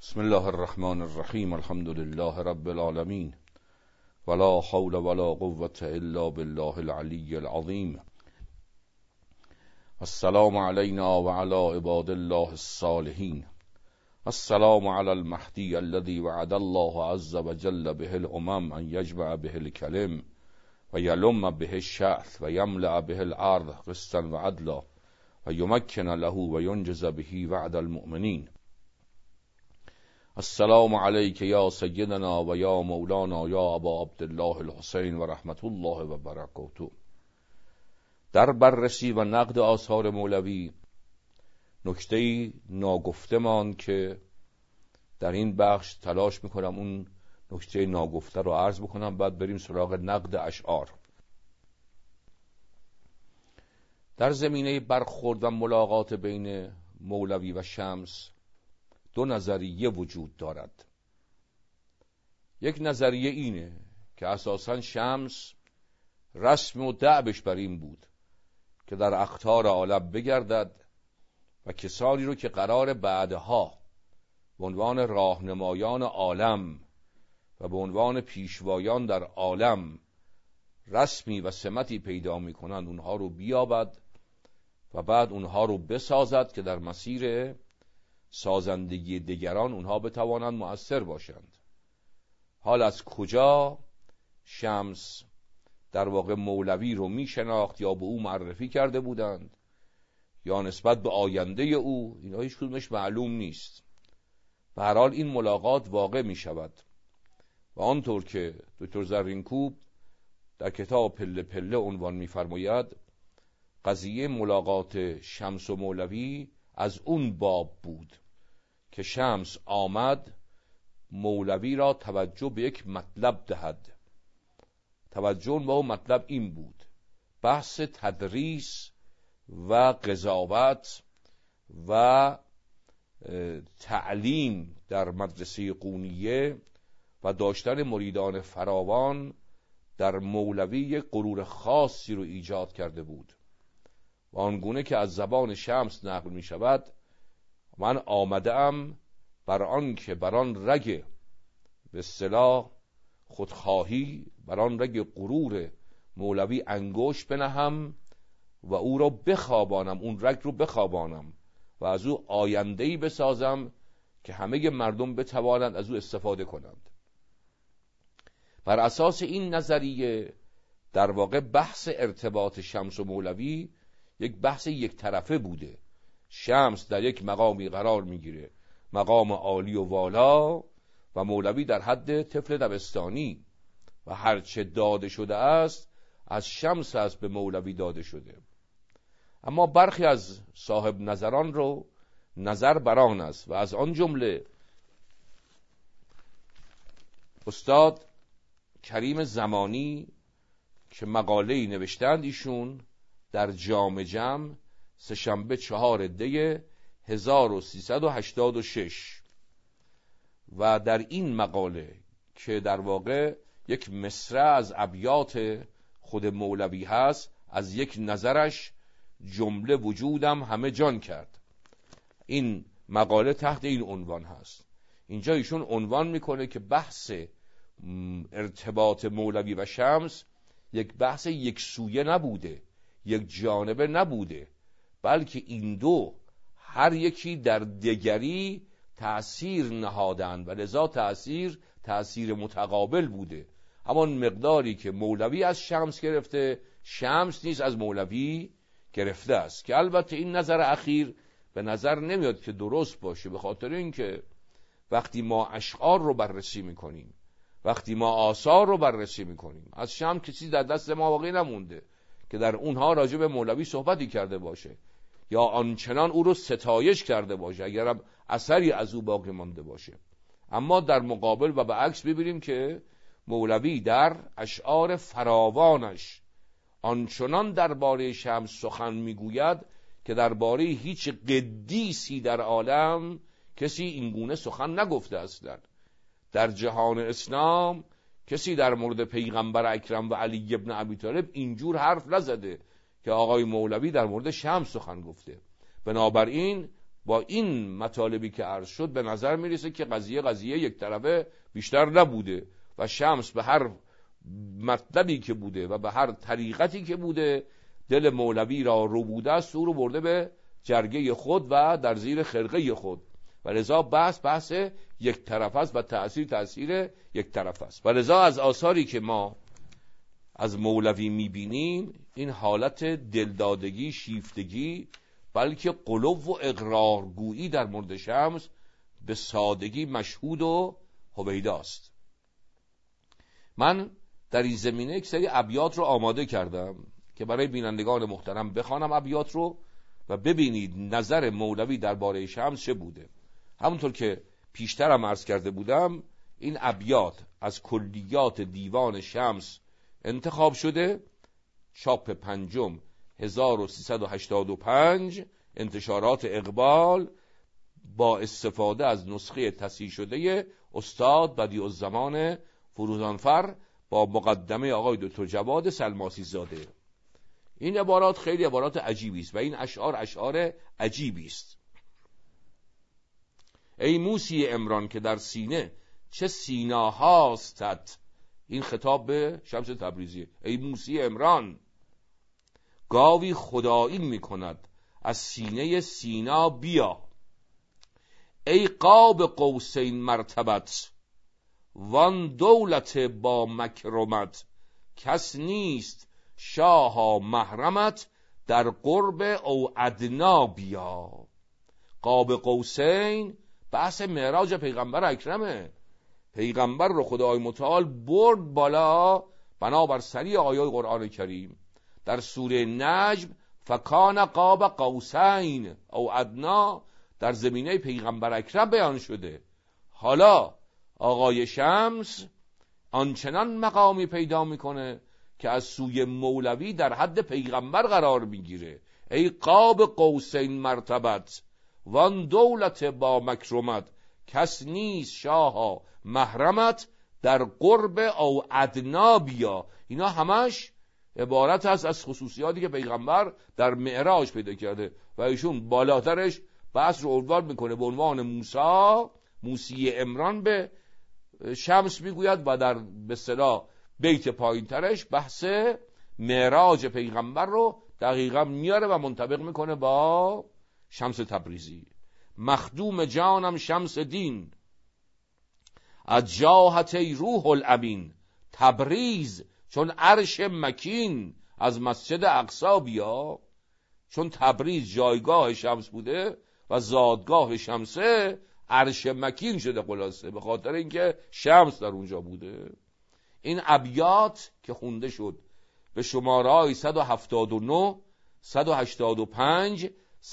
بسم الله الرحمن الرحیم. الحمد لله رب العالمین ولا حول ولا قوة الا بالله العلی العظیم. السلام علینا و علی عباد الله الصالحین. السلام علی المهدی الذی وعد الله عز وجل به الامم ان یجمع به الکلم و یلم به الشأث و یملأ به الارض قسطا و عدلا و یمکن له و ینجز به وعد المؤمنین. السلام علیک یا سیدنا و یا مولانا یا ابا عبدالله الحسین و رحمت الله و برکاته. در بررسی و نقد آثار مولوی نکته‌ای ناگفته ماند که در این بخش تلاش میکنم اون نکته ناگفته رو عرض بکنم، بعد بریم سراغ نقد اشعار. در زمینه برخورد و ملاقات بین مولوی و شمس دو نظریه وجود دارد. یک نظریه اینه که اساساً شمس رسم و دأبش بر این بود که در اقطار عالم بگردد و کسانی رو که قرار بعدها به عنوان راهنمایان عالم و به عنوان پیشوایان در عالم رسمی و سمتی پیدا میکنند اونها رو بیابد و بعد اونها رو بسازد که در مسیر سازندگی دیگران اونها بتوانند مؤثر باشند. حال از کجا شمس در واقع مولوی رو میشناخت یا به او معرفی کرده بودند یا نسبت به آینده او، اینا هیچ کدومش معلوم نیست. به هر حال این ملاقات واقع می شود و آنطور که دکتر زرینکوب در کتاب پله پله عنوان می‌فرماید، قضیه ملاقات شمس و مولوی از اون باب بود که شمس آمد مولوی را توجه به یک مطلب دهد. توجه به اون مطلب این بود: بحث تدریس و قضاوت و تعلیم در مدرسه قونیه و داشتن مریدان فراوان در مولوی غرور خاصی رو ایجاد کرده بود و آنگونه که از زبان شمس نقل می شود: من آمدم بر آن که بر آن رگ به اصطلاح خودخواهی، بر آن رگ غرور مولوی انگشت بنهم و او را بخوابانم، اون رگ رو بخوابانم و از او آینده‌ای بسازم که همه مردم بتوانند از او استفاده کنند. بر اساس این نظریه در واقع بحث ارتباط شمس و مولوی یک بحث یک طرفه بوده. شمس در یک مقامی قرار میگیره، مقام عالی و والا، و مولوی در حد طفل دبستانی و هرچه داده شده است از شمس است به مولوی داده شده. اما برخی از صاحب نظران رو نظر بران است و از آن جمله استاد کریم زمانی که مقاله‌ای نوشتند ایشون در جام جم سه‌شنبه 4 دی 1386 و در این مقاله که در واقع یک مصرع از ابیات خود مولوی هست، از یک نظرش جمله وجودم همه جان کرد. این مقاله تحت این عنوان هست. اینجا ایشون عنوان میکنه که بحث ارتباط مولوی و شمس یک بحث یک سویه نبوده، یک جانبه نبوده، بلکه این دو هر یکی در دیگری تأثیر نهادند و لذا تأثیر متقابل بوده. همان مقداری که مولوی از شمس گرفته، شمس نیز از مولوی گرفته است، که البته این نظر اخیر به نظر نمیاد که درست باشه، به خاطر اینکه وقتی ما اشعار رو بررسی میکنیم، وقتی ما آثار رو بررسی میکنیم، از شمس کسی در دست ما واقعی نمونده که در اونها راجع به مولوی صحبتی کرده باشه یا آنچنان او رو ستایش کرده باشه، اگرم اثری از او باقی مانده باشه. اما در مقابل و به عکس ببینیم که مولوی در اشعار فراوانش آنچنان درباره شمس سخن میگوید که درباره هیچ قدیسی در عالم کسی اینگونه سخن نگفته است. در جهان اسلام کسی در مورد پیغمبر اکرم و علی ابن ابی طالب اینجور حرف نزده که آقای مولوی در مورد شمس سخن گفته. بنابراین با این مطالبی که عرض شد به نظر میرسه که قضیه یک طرفه بیشتر نبوده و شمس به هر مطلبی که بوده و به هر طریقتی که بوده دل مولوی را ربوده است، او رو برده به جرگه خود و در زیر خرقه خود و لذا بحث یک طرف است و تأثیر یک طرف است. و لذا از آثاری که ما از مولوی میبینیم این حالت دلدادگی، شیفتگی، بلکه قلو و اقرارگویی در مورد شمس به سادگی مشهود و هویداست. من در این زمینه یک سری ابیات رو آماده کردم که برای بینندگان محترم بخوانم ابیات رو و ببینید نظر مولوی درباره شمس چه بوده. همونطور که پیشترم عرض کرده بودم این ابیات از کلیات دیوان شمس انتخاب شده، چاپ پنجم 1385 انتشارات اقبال با استفاده از نسخه تصحیح شده استاد بدیعالزمان فروزانفر با مقدمه آقای دکتر جواد سلماسی زاده. این عبارات خیلی عبارات عجیبی است و این اشعار عجیبی است. ای موسی عمران که در سینه چه سیناهاستت، این خطاب به شمس تبریزی. ای موسی عمران گاوی خدایی میکند از سینه سینا بیا، ای قاب قوسین مرتبت وان دولت با مکرمت، کس نیست شاها محرمت در قرب او ادنا بیا. قاب قوسین بحث معراج پیغمبر اکرمه. پیغمبر رو خدای متعال برد بالا بنابر سری آیات قرآن کریم. در سوره نجم فکان قاب قوسین او ادنا در زمینه پیغمبر اکرم بیان شده. حالا آقای شمس آنچنان مقامی پیدا میکنه که از سوی مولوی در حد پیغمبر قرار میگیره. ای قاب قوسین مرتبت وان دولت با مکرمت، کس نیست شاها محرمت در قرب او ادنا بیا. اینا همش عبارت هست از خصوصیاتی که پیغمبر در معراج پیدا کرده و ایشون بالاترش بحث رو عنوان میکنه به عنوان موسی عمران به شمس میگوید و در به اصطلاح بیت پایینترش بحث معراج پیغمبر رو دقیقا میاره و منطبق میکنه با شمس تبریزی. مخدوم جانم شمس دین از جاهت روح الامین، تبریز چون عرش مکین از مسجد اقصی بیا. چون تبریز جایگاه شمس بوده و زادگاه شمسه، عرش مکین شده خلاصه به خاطر اینکه شمس در اونجا بوده. این ابیات که خونده شد به شماره‌های 179 185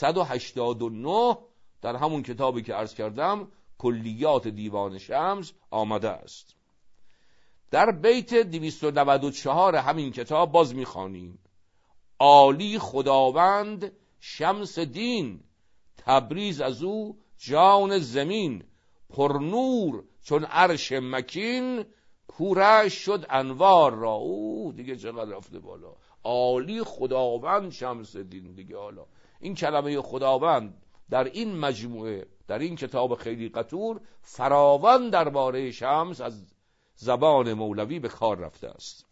189 در همون کتابی که عرض کردم کلیات دیوان شمس آمده است. در بیت 294 همین کتاب باز میخوانیم عالی خداوند شمس دین، تبریز از او جان زمین، پر نور چون عرش مکین، پورش شد انوار را. او دیگه چقدر رفته بالا. عالی خداوند شمس دین دیگه. حالا این کلمه خداوند در این مجموعه در این کتاب خیلی قطور فراوان درباره شمس از زبان مولوی به کار رفته است.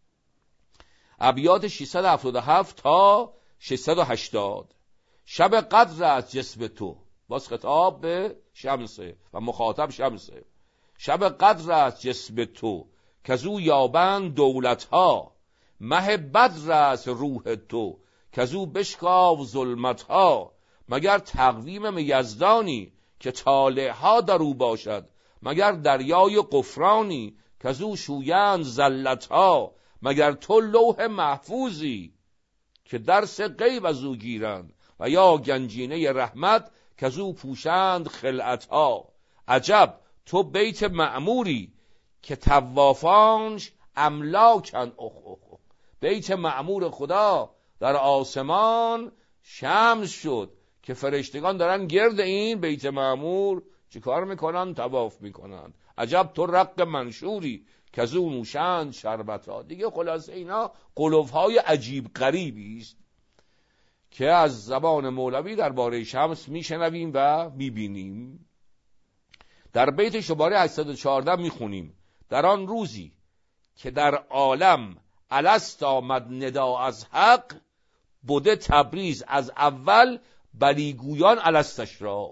ابیات 677 تا 680. شب قدر از جسم تو، باز خطاب به شمسه و مخاطب شمسه. شب قدر از جسم تو کزو یابند دولتها، مه بدر از روح تو کزو بشکاو ظلمتها. مگر تقویم یزدانی که طالعها در او باشد، مگر دریای غفرانی کزو شویند زلتها. مگر تو لوح محفوظی که درس غیب از او گیرند، و یا گنجینه رحمت کزو پوشند خلعتها. عجب تو بیت معموری که طوافانش املاکن. بیت معمور خدا در آسمان شمس شد که فرشتگان دارن گرد این بیت معمور چی کار میکنن؟ طواف میکنن. عجب تو رق منشوری که از اون نوشند شربت ها. دیگه خلاصه اینا قلوفهای عجیب غریبی است. که از زبان مولوی درباره شمس میشنویم و میبینیم. در بیت شماره 814 میخونیم: در آن روزی که در عالم الست آمد ندا از حق، بوده تبریز از اول بلیگویان الستش را.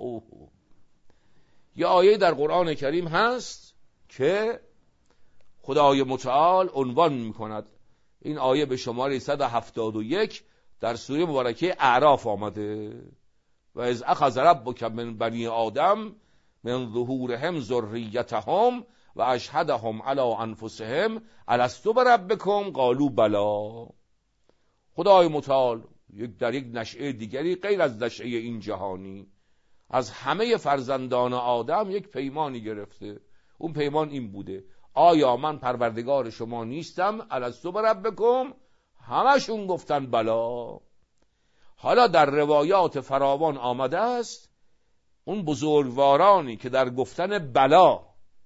یه آیه در قرآن کریم هست که خدای متعال عنوان میکند. این آیه به شماره 171 در سوره مبارکه اعراف آمده: و اذ اخذ ربک من بنی آدم من ظهورهم ذریتهم و اشهدهم علی انفسهم الست بربکم قالوا بلی. خدای متعال در یک نشأه دیگری غیر از نشأه این جهانی از همه فرزندان آدم یک پیمانی گرفته. اون پیمان این بوده: آیا من پروردگار شما نیستم؟ الست بربکم؟ همشون گفتن بلا. حالا در روایات فراوان آمده است اون بزرگوارانی که در گفتن بلا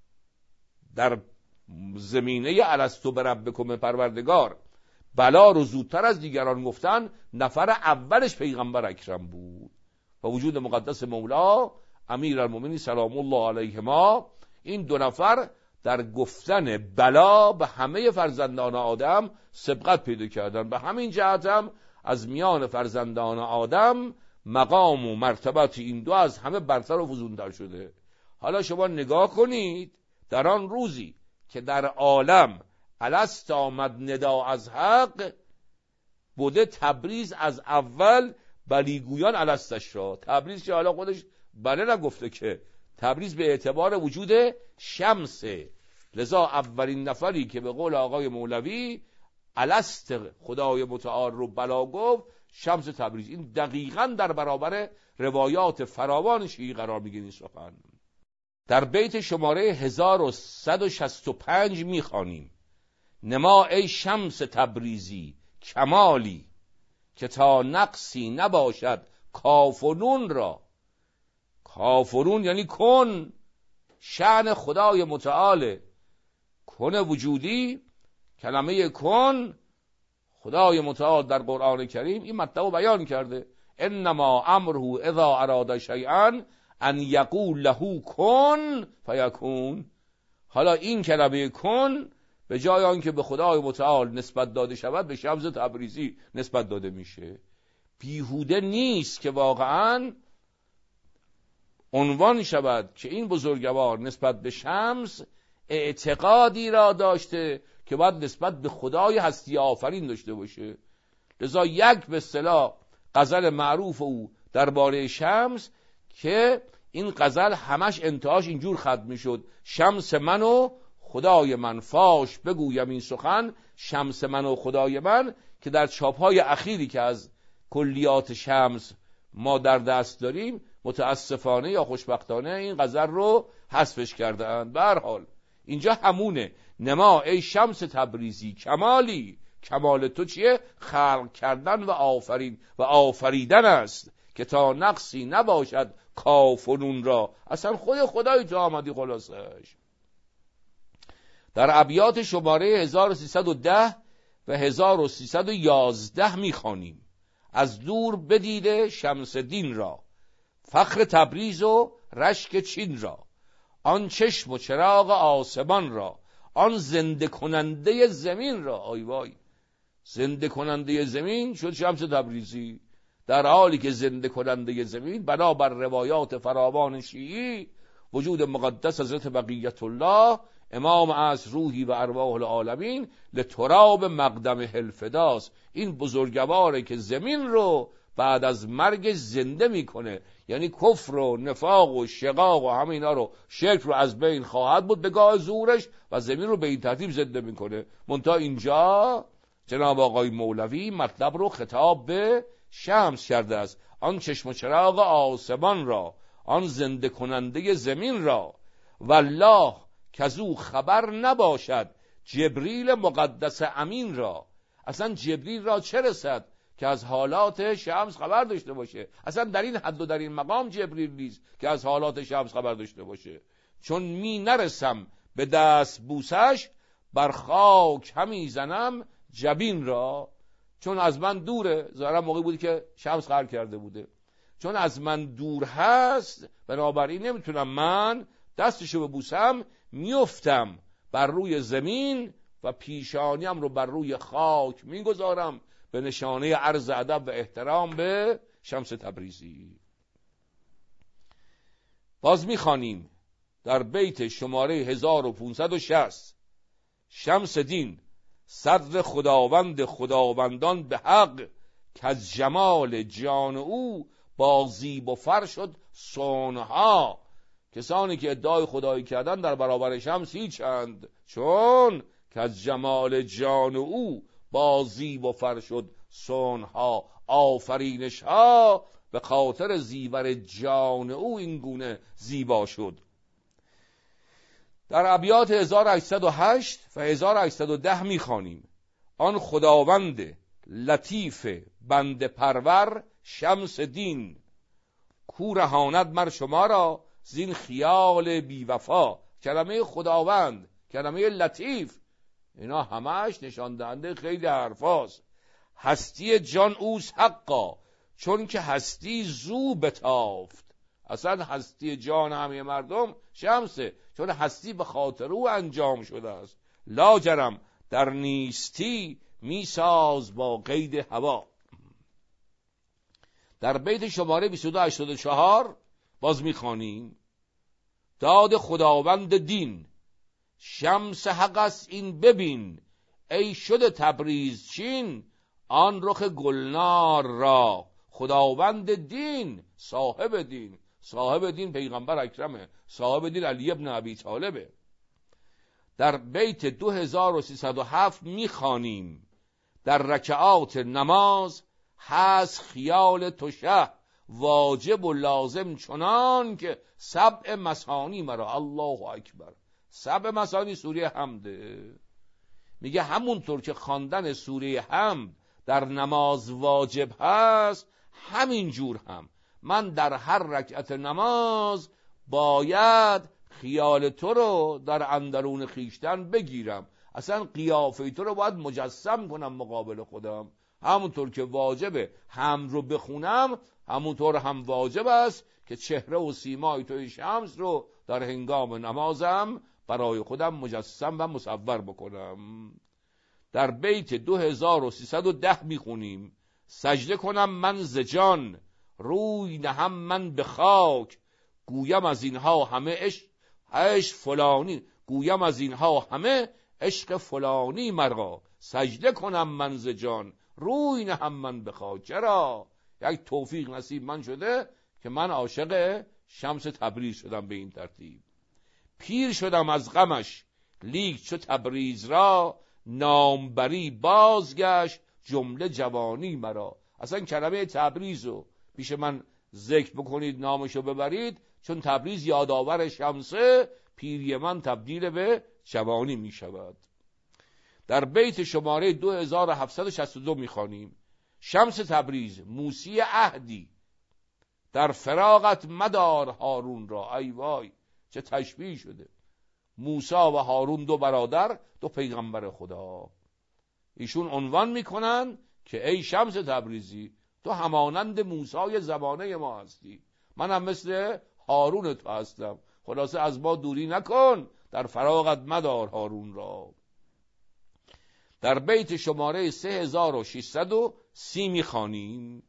در زمینه الست بربکم پروردگار بلا رو زودتر از دیگران گفتن، نفر اولش پیغمبر اکرم بود و وجود مقدس مولا امیرالمومنین سلام الله علیهما. این دو نفر در گفتن بلا به همه فرزندان آدم سبقت پیدا کردن. به همین جهت هم از میان فرزندان آدم مقام و مرتبت این دو از همه برتر و فزونتر شده. حالا شما نگاه کنید، در آن روزی که در عالم الست آمد ندا از حق، بوده تبریز از اول بلیگویان الستش را. تبریز که حالا خودش بله نگفته، که تبریز به اعتبار وجود شمسه، لذا اولین نفری که به قول آقای مولوی الست خدای متعال رو بلا گفت شمس تبریز. این دقیقاً در برابر روایات فراوان شیعی قرار میگیره این سخن. در بیت شماره 1165 میخوانیم: نما ای شمس تبریزی کمالی، که تا نقصی نباشد کاف و نون را. کاف و نون یعنی کن، شأن خدای متعال کن وجودی. کلمه کن خدای متعال در قرآن کریم این مطلب رو بیان کرده: انما امره اذا اراد شیئا ان یقول له کن فیکون. حالا این کلمه کن به جای آنکه به خدای متعال نسبت داده شود به شمس تبریزی نسبت داده میشه. بیهوده نیست که واقعاً عنوان شود که این بزرگوار نسبت به شمس اعتقادی را داشته که باید نسبت به خدای هستی آفرین داشته باشه. لذا یک به اصطلاح غزل معروف او درباره شمس که این غزل همش انتهاش اینجور ختم میشد: شمس من و خدای من، فاش بگویم این سخن شمس من و خدای من، که در چاپ‌های اخیری که از کلیات شمس ما در دست داریم متاسفانه یا خوشبختانه این غزل رو حذفش کردند. به هر حال اینجا همونه: نما ای شمس تبریزی کمالی. کمال تو چیه؟ خلق کردن و آفریدن است، که تا نقصی نباشد کاف و نون را. اصلا خدای تو آمدی خلاصش. در ابیات شماره 1310 و 1311 میخوانیم: از دور بدیده شمس دین را، فخر تبریز و رشک چین را، آن چشم و چراغ آسمان را، آن زنده کننده زمین را. آی وای، زنده کننده زمین شد شمس تبریزی، در حالی که زنده کننده زمین بنابر روایات فراوان شیعی وجود مقدس حضرت بقیت الله امام عصر روحی و ارواح العالمین لتراب مقدم الفداست. این بزرگواره که زمین رو بعد از مرگ زنده میکنه، یعنی کفر و نفاق و شقاق و همه اینا رو، شرک رو از بین خواهد بود به گاه ظهورش و زمین رو به این ترتیب زنده میکنه. منتها اینجا جناب آقای مولوی مطلب رو خطاب به شمس کرده است: آن چشم و چراغ آسمان را، آن زنده کننده زمین را، والله کزو خبر نباشد جبریل مقدس امین را. اصلا جبریل را چه رسد که از حالات شمس خبر داشته باشه؟ اصلا در این حد و در این مقام جبریل نیست که از حالات شمس خبر داشته باشه. چون می نرسم به دست بوسش، بر خاک همی زنم جبین را. چون از من دوره، ظاهرا موقعی بودی که شمس قهر کرده بوده، چون از من دور هست بنابراین نمیتونم من دستشو ببوسم، میفتم بر روی زمین و پیشانیم رو بر روی خاک میگذارم به نشانه عرض ادب و احترام به شمس تبریزی. باز میخوانیم در بیت شماره 1560: شمس دین صدر خداوند خداوندان به حق، که از جمال جان او با زیب و فر شد صنعها. کسانی که ادعای خدایی کردن در برابر شمس هیچند، چون که از جمال جان او با زیب و فر شد صنعها. آفرینش ها به خاطر زیور جان او این گونه زیبا شد. در ابیات 1808 و 1810 میخوانیم: آن خداوند لطیف بنده پرور شمس دین، کو رهاند مر شما را زین خیال بی وفا. کلمه خداوند، کلمه لطیف، اینا همش نشان دهنده خیلی حرفاست. هستی جان اوست حقا، چون که هستی زو بتافت. اصلا هستی جان همه مردم شمسه، چون هستی به خاطر او انجام شده است. لاجرم در نیستی میساز با قید هوا. در بیت شماره 2284 باز میخوانیم: داد خداوند دین شمس حق است این ببین، ای شده تبریز چین آن رخ گلنار را. خداوند دین، صاحب دین، صاحب دین پیغمبر اکرمه، صاحب دین علی ابن ابی طالبه. در بیت 2307 میخوانیم: در رکعات نماز هست خیال تو شه، واجب و لازم چنان که سبع مثانی مرا. الله اکبر. سبع مثانی سوره حمده. میگه همونطور که خواندن سوره حمد در نماز واجب هست، همین جور هم من در هر رکعت نماز باید خیال تو رو در اندرون خیشتن بگیرم. اصلا قیافه تو رو باید مجسم کنم مقابل خودم. همونطور که واجبه حمد رو بخونم، همونطور هم واجب است که چهره و سیمای توی شمس رو در هنگام نمازم برای خودم مجسم و مصور بکنم. در بیت 2310 میخونیم: سجده کنم من ز جان، روی نهم من به خاک، گویم از اینها همه عشق فلانی، گویم از اینها همه عشق فلانی مرا. سجده کنم من ز جان، روی نهم من به خاک. چرا؟ یک توفیق نصیب من شده که من عاشق شمس تبریز شدم. به این ترتیب پیر شدم از غمش، لیک چو تبریز را نامبری بازگشت جمله جوانی مرا. اصلا کلمه تبریز رو پیش من ذکر بکنید، نامشو ببرید، چون تبریز یادآور شمسه، پیری من تبدیل به جوانی می شود. در بیت شماره 2762 میخوانیم: شمس تبریز موسی عهدی، در فراغت مدار هارون را. ای وای چه تشبیه شده. موسی و هارون دو برادر، دو پیغمبر خدا. ایشون عنوان میکنن که ای شمس تبریزی، تو همانند موسی زمانه ما هستی، منم مثل هارون تو هستم. خلاصه از ما دوری نکن، در فراغت مدار هارون را. در بیت شماره 3630 میخوانیم: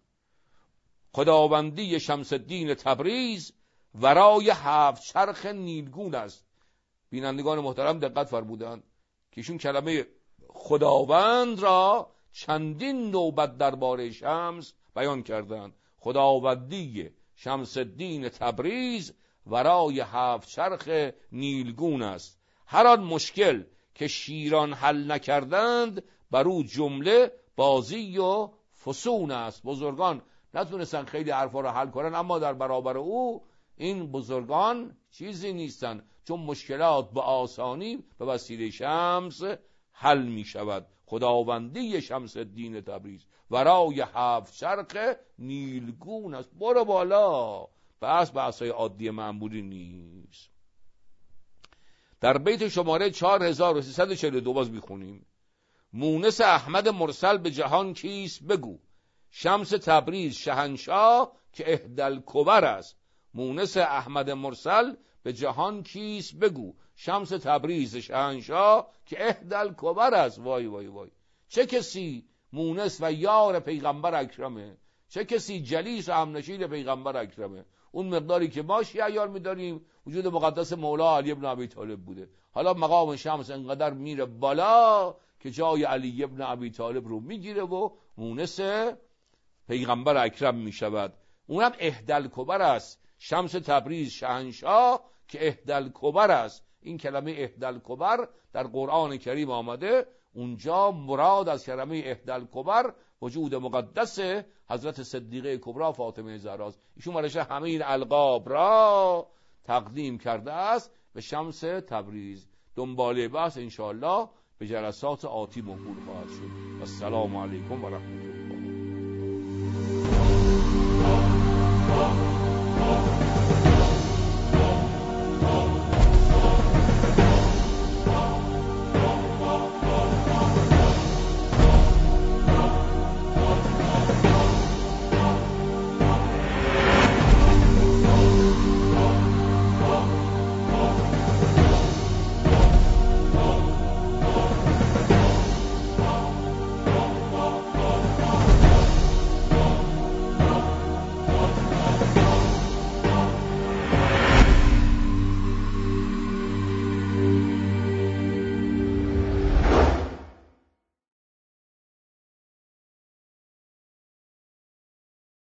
خداوندی شمس الدین تبریز ورای هفت چرخ نیلگون است. بینندگان محترم دقت فرمودند که ایشون کلمه خداوند را چندین نوبت درباره شمس بیان کردند. خداوندی شمس الدین تبریز ورای هفت چرخ نیلگون است. هر آن مشکل که شیران حل نکردند، بر او جمله بازی و فسون است. بزرگان نتونستن خیلی حرفا رو حل کنن، اما در برابر او این بزرگان چیزی نیستن، چون مشکلات به آسانی به وسیله شمس حل می شود. خداوندی شمس الدین تبریز ورای هفت چرخ نیلگون است. برو بالا، بحثای عادی معمولی نیست. در بیت شماره 4342 باز میخونیم: مونس احمد مرسل به جهان کیست بگو، شمس تبریز شهنشاه که اهدل کبر است. مونس احمد مرسل به جهان کیست بگو، شمس تبریز شهنشاه که اهدل کبر است. وای وای وای، چه کسی مونس و یار پیغمبر اکرمه، چه کسی جلیس و همنشین پیغمبر اکرمه. اون مقداری که ما شیعه عیار می‌داریم وجود مقدس مولا علی ابن ابی طالب بوده. حالا مقام شمس انقدر میره بالا که جای علی ابن ابی طالب رو میگیره و مونس پیغمبر اکرم میشود. اونم اهدل کبر است. شمس تبریز شهنشاه که اهدل کبر است. این کلمه اهدل کبر در قرآن کریم آمده. اونجا مراد از کلمه اهدل کبر وجود مقدس حضرت صدیقه کبرا فاطمه زهرا است. ایشون برای همه این القاب را تقدیم کرده است به شمس تبریز. دنباله بحث انشاءالله به جلسات آتی موکول خواهد شد. السلام علیکم و رحمت الله.